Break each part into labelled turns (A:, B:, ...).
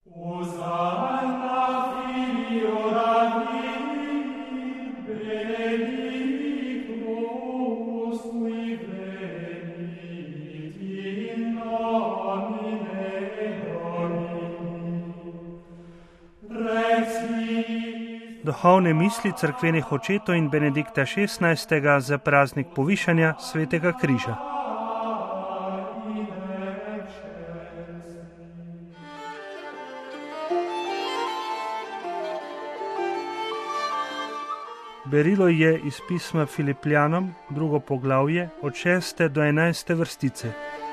A: Duhovne misli cerkvenih očetov in Benedikta XVI. Za praznik povišanja svetega križa. Berilo je iz pisma Filipljanom, 2. poglavje, od 6. do 11. vrstice.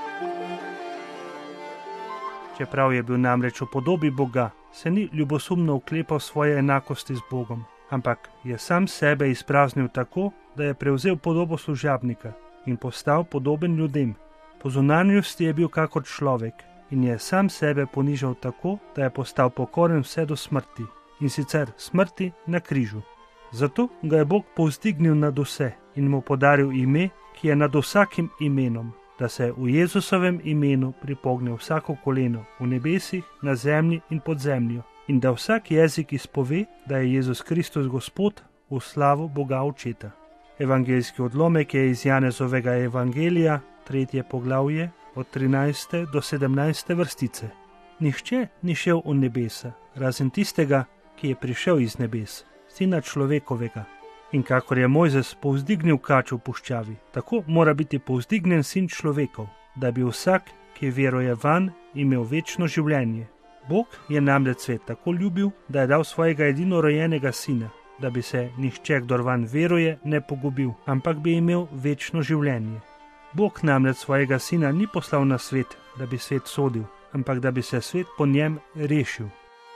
A: Čeprav je bil namreč v podobi Boga, se ni ljubosumno uklepal svoje enakosti z Bogom, ampak je sam sebe izpraznil tako, da je prevzel podobo služabnika in postal podoben ljudem. Po zunanjosti je bil kakor človek in je sam sebe ponižal tako, da je postal pokoren vse do smrti, in sicer smrti na križu. Zato ga je Bog povzdignil nad vse in mu podaril ime, ki je nad vsakim imenom, da se v Jezusovem imenu pripogne vsako koleno v nebesih, na zemlji in pod zemljo, in da vsak jezik izpove, da je Jezus Kristus Gospod, v slavo Boga Očeta. Evangeljski odlomek je iz Janezovega evangelija, 3. poglavje, od 13. do 17. vrstice. Nihče ni šel v nebesa, razen tistega, ki je prišel iz nebes, Sina človekovega. In kakor je Mojzes povzdignil kač v puščavi, tako mora biti povzdignen Sin človekov, da bi vsak, ki veruje vanj, imel večno življenje. Bog je namreč svet tako ljubil, da je dal svojega edinorojenega Sina, da bi se nihče, kdor vanj veruje, ne pogubil, ampak bi imel večno življenje. Bog namreč svojega Sina ni poslal na svet, da bi svet sodil, ampak da bi se svet po njem rešil.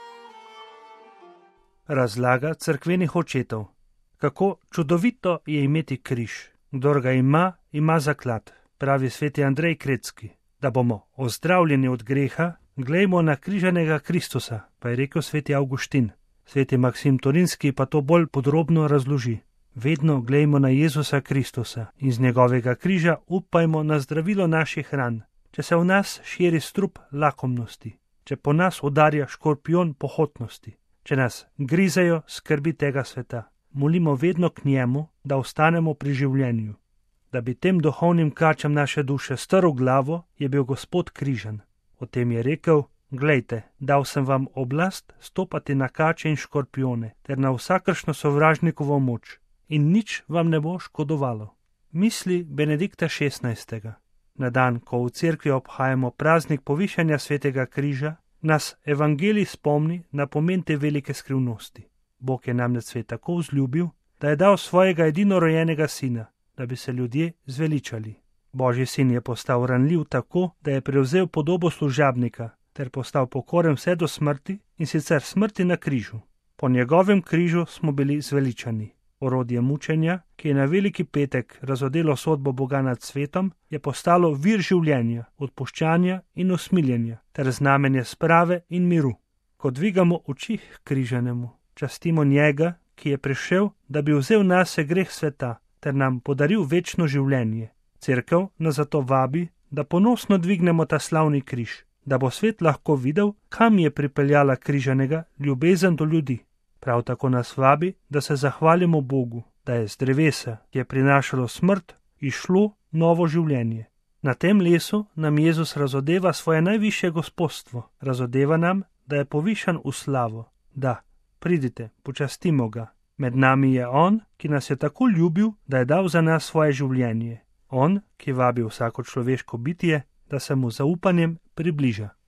A: Razlaga cerkvenih očetov. Kako čudovito je imeti križ. Kdor ga ima, ima zaklad, pravi sveti Andrej Kretski. Da bomo ozdravljeni od greha, glejmo na križanega Kristusa, pa je rekel sveti Avguštin. Sveti Maksim Torinski pa to bolj podrobno razloži. Vedno glejmo na Jezusa Kristusa in z njegovega križa upajmo na zdravilo naših ran. Če se v nas širi strup lakomnosti, če po nas udarja škorpion pohotnosti, če nas grizejo skrbi tega sveta, molimo vedno k njemu, da ostanemo pri življenju. Da bi tem duhovnim kačam naše duše strl glavo, je bil Gospod križan. O tem je rekel: glejte, dal sem vam oblast stopati na kače in škorpione, ter na vsakršno sovražnikovo moč, in nič vam ne bo škodovalo. Misli Benedikta XVI. Na dan, ko v cerkvi obhajamo praznik povišanja svetega križa, nas evangelij spomni na pomen te velike skrivnosti. Bog je namreč svet tako vzljubil, da je dal svojega edinorojenega Sina, da bi se ljudje zveličali. Božji Sin je postal ranljiv tako, da je prevzel podobo služabnika, ter postal pokoren vse do smrti, in sicer smrti na križu. Po njegovem križu smo bili zveličani. Orodje mučenja, ki je na veliki petek razodelo sodbo Boga nad svetom, je postalo vir življenja, odpuščanja in usmiljenja, ter znamenje sprave in miru. Ko dvigamo oči k križanemu, častimo njega, ki je prišel, da bi vzel nase greh sveta, ter nam podaril večno življenje. Cerkev nas zato vabi, da ponosno dvignemo ta slavni križ, da bo svet lahko videl, kam je pripeljala križanega ljubezen do ljudi. Prav tako nas vabi, da se zahvalimo Bogu, da je z drevesa, ki je prinašalo smrt, išlo novo življenje. Na tem lesu nam Jezus razodeva svoje najvišje gospodstvo, razodeva nam, da je povišan v slavo. Da, pridite, počastimo ga. Med nami je on, ki nas je tako ljubil, da je dal za nas svoje življenje. On, ki vabi vsako človeško bitje, da se mu zaupanjem približa.